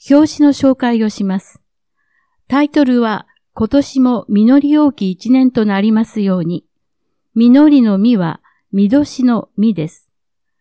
表紙の紹介をします。タイトルは、今年も実り多き一年となりますように。実りの実は、見年の実です。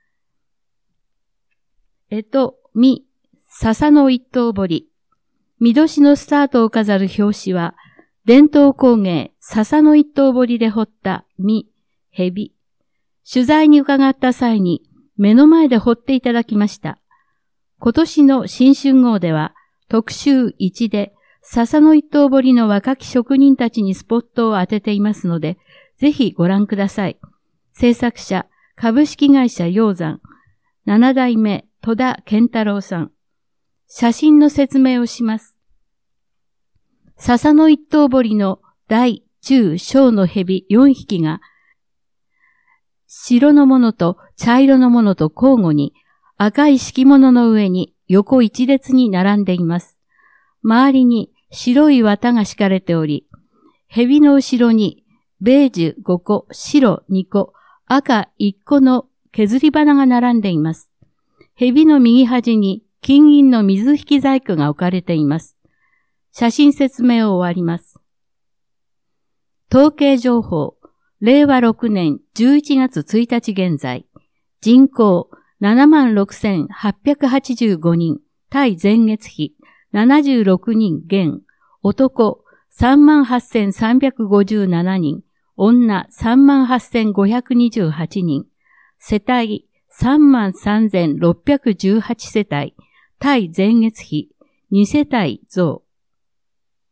実、笹の一刀彫り。見年のスタートを飾る表紙は、伝統工芸、笹の一刀彫りで彫った実、蛇。取材に伺った際に、目の前で彫っていただきました。今年の新春号では、特集1で、笹の一刀彫りの若き職人たちにスポットを当てていますので、ぜひご覧ください。制作者、株式会社鷹山、7代目、戸田健太郎さん。写真の説明をします。笹の一刀彫りの大、中、小の蛇4匹が、白のものと茶色のものと交互に赤い敷物の上に横一列に並んでいます。周りに白い綿が敷かれており、蛇の後ろにベージュ5個、白2個、赤1個の削り花が並んでいます。蛇の右端に金銀の水引き細工が置かれています。写真説明を終わります。統計情報、令和6年11月1日現在、人口 76,885 人、対前月比76人減、男 38,357 人、女 38,528 人、世帯 33,618 世帯、対前月比2世帯増。